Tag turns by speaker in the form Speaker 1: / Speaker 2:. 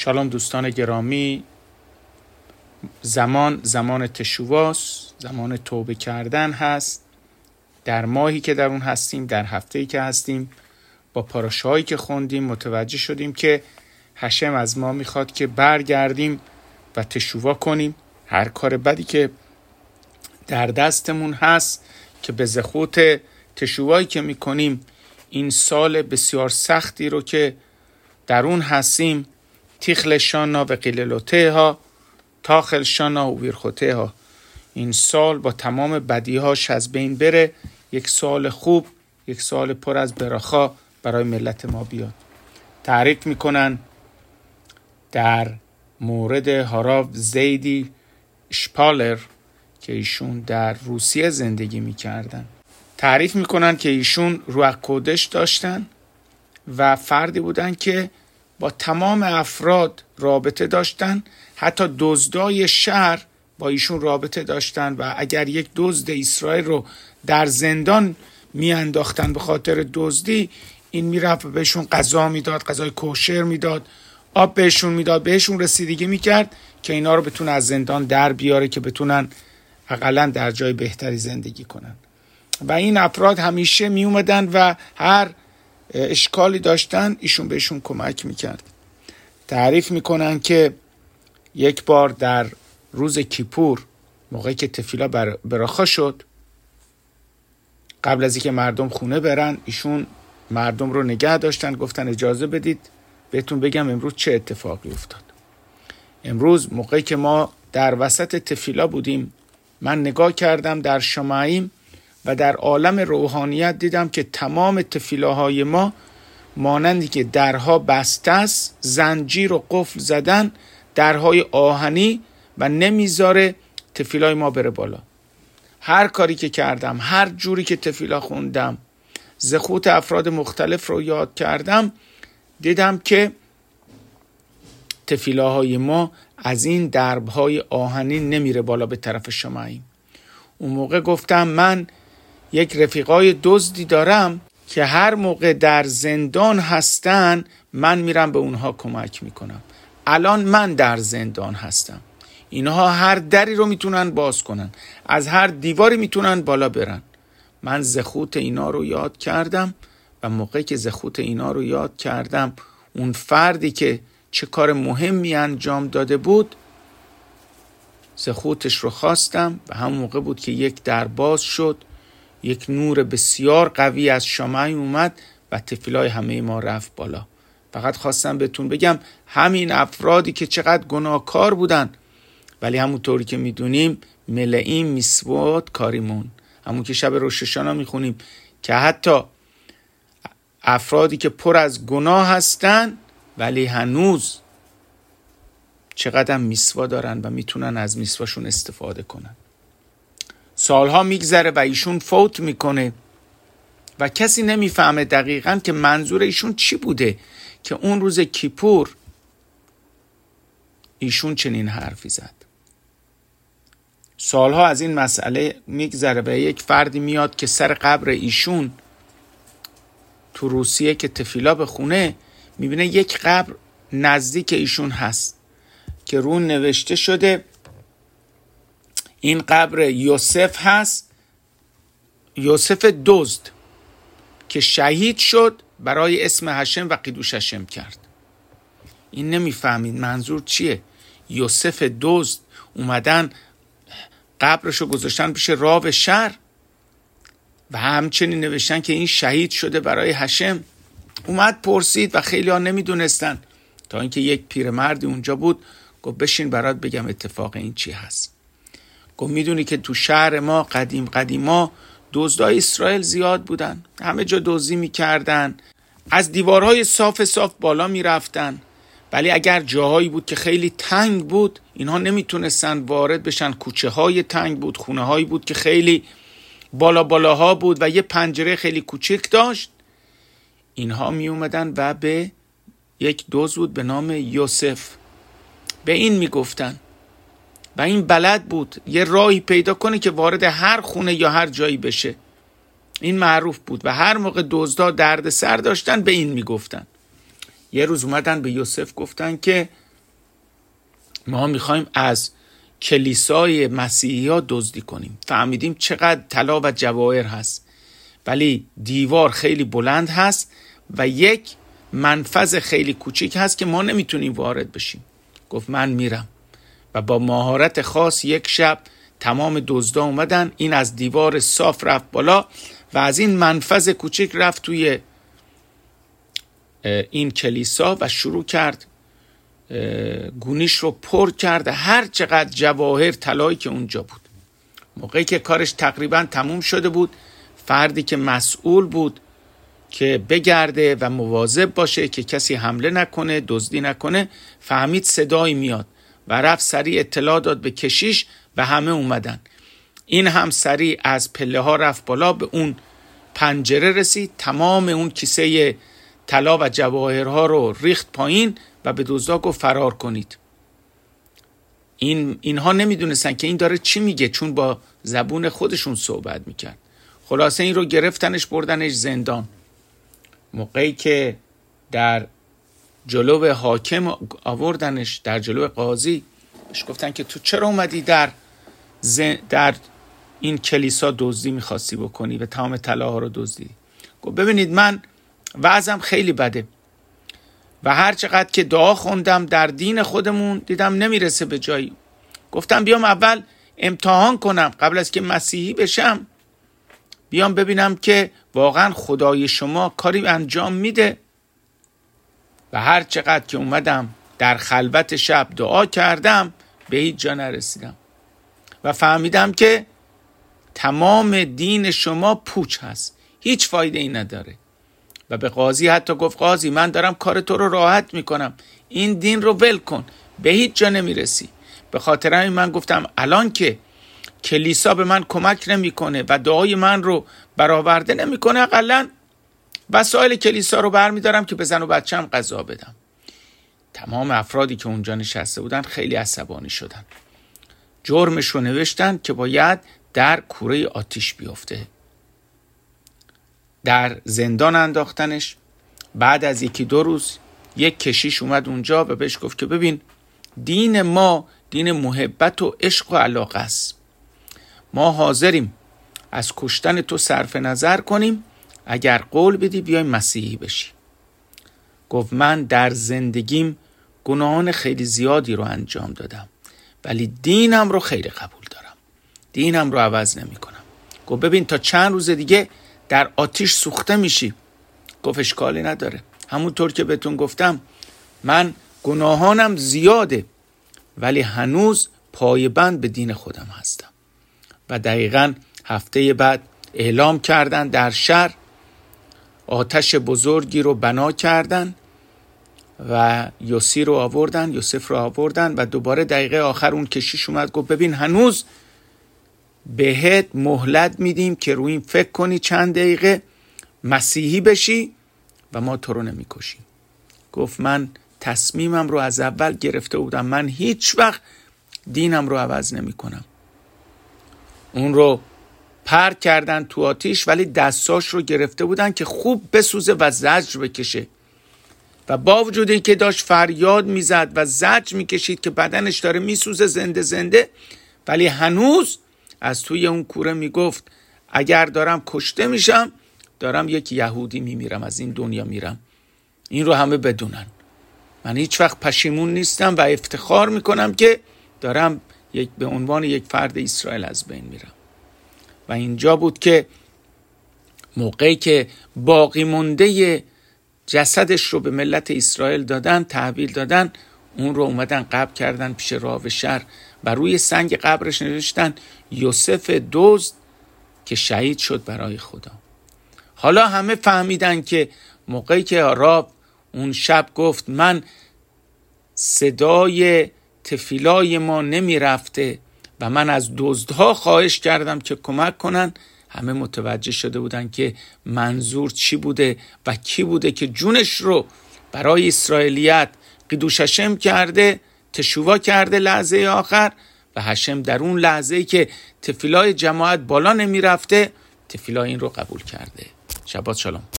Speaker 1: شالوم دوستان گرامی، زمان تشوواست، زمان توبه کردن هست. در ماهی که در اون هستیم، در هفته‌ای که هستیم، با پاراشه‌هایی که خوندیم متوجه شدیم که هشم از ما میخواد که برگردیم و تشووا کنیم. هر کار بدی که در دستمون هست که به زخوت تشووایی که میکنیم این سال بسیار سختی رو که در اون هستیم، تیخل شانا و قیللوته ها تاخل شانا و ویرخوته ها، این سال با تمام بدیهاش از بین بره، یک سال خوب، یک سال پر از براخا برای ملت ما بیاد. تعریف میکنن در مورد هاراو زیدی شپالر که ایشون در روسیه زندگی میکردن. تعریف میکنن که ایشون روح کودش داشتن و فردی بودن که با تمام افراد رابطه داشتن، حتی دزدای شهر با ایشون رابطه داشتن و اگر یک دزد اسرائیل رو در زندان میانداختن به خاطر دزدی، این میرفت بهشون غذا میداد، غذای کوشر میداد، آب بهشون میداد، بهشون رسیدگی میکرد که اینا رو بتونه از زندان در بیاره که بتونن حداقل در جای بهتری زندگی کنن. و این افراد همیشه می اومدن و هر اشکالی داشتن ایشون بهشون کمک میکرد. تعریف میکنن که یک بار در روز کیپور، موقعی که تفیلا براخا شد، قبل از اینکه مردم خونه برن، ایشون مردم رو نگه داشتن، گفتن اجازه بدید بهتون بگم امروز چه اتفاقی افتاد. امروز موقعی که ما در وسط تفیلا بودیم، من نگاه کردم در شمعیم و در عالم روحانیت دیدم که تمام تفیلاهای ما مانندی که درها بسته است، زنجیر و قفل زدن، درهای آهنی و نمیذاره تفیلای ما بره بالا. هر کاری که کردم، هر جوری که تفیلا خوندم، زخوت افراد مختلف رو یاد کردم، دیدم که تفیلاهای ما از این دربهای آهنی نمیره بالا به طرف شمعیم. اون موقع گفتم من یک رفیقای دزدی دارم که هر موقع در زندان هستن من میرم به اونها کمک میکنم. الان من در زندان هستم، اینها هر دری رو میتونن باز کنن، از هر دیواری میتونن بالا برن. من زخوت اینا رو یاد کردم و موقعی که زخوت اینا رو یاد کردم، اون فردی که چه کار مهمی انجام داده بود زخوتش رو خواستم و همون موقع بود که یک در باز شد، یک نور بسیار قوی از شمعی اومد و تفیلای همه ما رفت بالا. فقط خواستم بهتون بگم همین افرادی که چقدر گناهکار بودن، ولی همونطوری که میدونیم ملئیم میسوات کاریمون، همون که شب روش هاشانا میخونیم که حتی افرادی که پر از گناه هستن ولی هنوز چقدر میسوا دارن و میتونن از میسواشون استفاده کنن. سالها میگذره و ایشون فوت میکنه و کسی نمیفهمه دقیقاً که منظور ایشون چی بوده که اون روز کیپور ایشون چنین حرفی زد. سالها از این مسئله میگذره و یک فردی میاد که سر قبر ایشون تو روسیه که تفیلا بخونه، میبینه یک قبر نزدیک ایشون هست که رون نوشته شده این قبر یوسف هست، یوسف دزد که شهید شد برای اسم هشم و قیدوش هشم کرد. این نمیفهمید منظور چیه. یوسف دزد اومدن قبرشو گذاشتن پیش راو شهر و همچنین نوشتن که این شهید شده برای هشم. اومد پرسید و خیلی ها نمیدونستن تا اینکه یک پیرمردی اونجا بود گفت بشین برات بگم اتفاق این چی هست. گفت میدونی که تو شهر ما قدیما دزدای اسرائیل زیاد بودن، همه جا دزدی میکردن، از دیوارهای صاف بالا میرفتن، ولی اگر جاهایی بود که خیلی تنگ بود اینها نمیتونستن وارد بشن. کوچه های تنگ بود، خونه هایی بود که خیلی بالاها بود و یه پنجره خیلی کوچک داشت. اینها می اومدن و به یک دزد بود به نام یوسف به این میگفتن و این بلد بود یه راهی پیدا کنه که وارد هر خونه یا هر جایی بشه. این معروف بود و هر موقع دزدا درد سر داشتن به این میگفتن. یه روز اومدن به یوسف گفتن که ما میخوایم از کلیسای مسیحی ها دزدی کنیم. فهمیدیم چقدر طلا و جواهر هست، ولی دیوار خیلی بلند هست و یک منفذ خیلی کوچیک هست که ما نمیتونیم وارد بشیم. گفت من میرم. و با مهارت خاص یک شب تمام دزدا اومدن، این از دیوار صاف رفت بالا و از این منفذ کوچیک رفت توی این کلیسا و شروع کرد گونیش رو پر کرد، هر چقدر جواهر طلایی که اونجا بود. موقعی که کارش تقریبا تموم شده بود، فردی که مسئول بود که بگرده و مواظب باشه که کسی حمله نکنه، دزدی نکنه، فهمید صدایی میاد و رفت سریع اطلاع داد به کشیش و همه اومدن. این هم سریع از پله ها رفت بالا، به اون پنجره رسید، تمام اون کیسه طلا و جواهرها رو ریخت پایین و به دزدا گفت فرار کنید. اینها نمیدونستن که این داره چی میگه، چون با زبون خودشون صحبت میکرد. خلاصه این رو گرفتنش بردنش زندان. موقعی که در جلو حاکم آوردنش، در جلو قاضی، بهش گفتن که تو چرا اومدی در این کلیسا دزدی میخواستی بکنی و تمام طلاها رو دزدی؟ گفت ببینید من وضعم خیلی بده و هر چقدر که دعا خوندم در دین خودمون دیدم نمیرسه به جایی. گفتم بیام اول امتحان کنم قبل از که مسیحی بشم، بیام ببینم که واقعا خدای شما کاری انجام میده. و هر چقدر که اومدم در خلوت شب دعا کردم به هیچ جا نرسیدم و فهمیدم که تمام دین شما پوچ هست، هیچ فایده ای نداره. و به قاضی حتی گفت قاضی من دارم کار تو رو راحت میکنم، این دین رو ول کن، به هیچ جا نمیرسی. به خاطر همین من گفتم الان که کلیسا به من کمک نمیکنه و دعای من رو برآورده نمیکنه، اقلن وسایل کلیسا رو برمیدارم که به زن و بچه‌م غذا بدم. تمام افرادی که اونجا نشسته بودن خیلی عصبانی شدن. جرمش رو نوشتن که باید در کوره آتیش بیفته. در زندان انداختنش. بعد از 1-2 روز یک کشیش اومد اونجا و بهش گفت که ببین دین ما دین محبت و عشق و علاقه است. ما حاضریم از کشتن تو صرف نظر کنیم اگر قول بدی بیای مسیحی بشی. گفت من در زندگیم گناهان خیلی زیادی رو انجام دادم ولی دینم رو خیلی قبول دارم، دینم رو عوض نمی کنم. گفت ببین تا چند روز دیگه در آتیش سوخته میشی. گفت اشکالی نداره، همونطور که بهتون گفتم من گناهانم زیاده ولی هنوز پایبند به دین خودم هستم. و دقیقاً هفته بعد اعلام کردن در شهر، آتش بزرگی رو بنا کردن و یوسف رو آوردن و دوباره دقیقه آخر اون کشیش اومد گفت ببین هنوز بهت مهلت میدیم که روی این فکر کنی چند دقیقه مسیحی بشی و ما تو رو نمیکشیم. گفت من تصمیمم رو از اول گرفته بودم، من هیچ وقت دینم رو عوض نمی کنم. اون رو پرت کردن تو آتیش ولی دستاش رو گرفته بودن که خوب بسوزه و زجر بکشه و با وجود این که داشت فریاد میزد و زجر میکشید که بدنش داره میسوزه زنده ولی هنوز از توی اون کوره میگفت اگر دارم کشته میشم دارم یک یهودی میمیرم، از این دنیا میرم. این رو همه بدونن، من هیچ وقت پشیمون نیستم و افتخار میکنم که دارم به عنوان یک فرد اسرائیل از بین میرم. و اینجا بود که موقعی که باقی مونده جسدش رو به ملت اسرائیل دادن، تحویل دادن، اون رو اومدن قبر کردن پیش راو شهر و روی سنگ قبرش نوشتن یوسف دزد که شهید شد برای خدا. حالا همه فهمیدن که موقعی که راو اون شب گفت من صدای تفیلای ما نمی رفته و من از دزدها خواهش کردم که کمک کنن، همه متوجه شده بودن که منظور چی بوده و کی بوده که جونش رو برای اسرائیلیت قدوش هشم کرده، تشووا کرده لحظه آخر و هشم در اون لحظه‌ای که تفیلای جماعت بالا نمی رفته تفیلای این رو قبول کرده. شبات شالوم.